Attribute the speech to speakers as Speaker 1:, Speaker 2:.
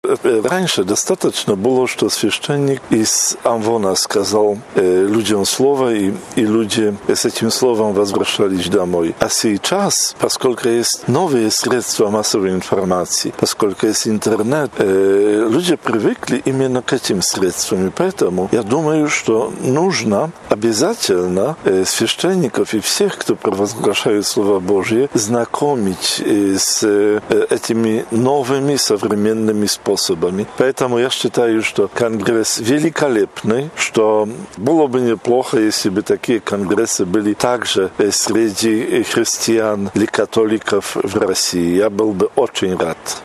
Speaker 1: раньше достаточно было, что священник из Амвона сказал людям слово, и люди с этим словом возвращались домой. А сейчас, поскольку есть новые средства массовой информации, поскольку есть интернет, люди привыкли именно к этим средствам. И поэтому я думаю, что нужно обязательно священников и всех, кто провозглашает Слово Божье, знакомить с этими новыми современными способами. Поэтому я считаю, что конгресс великолепный, что было бы неплохо, если бы такие конгрессы были также среди христиан или католиков в России. Я был бы очень рад.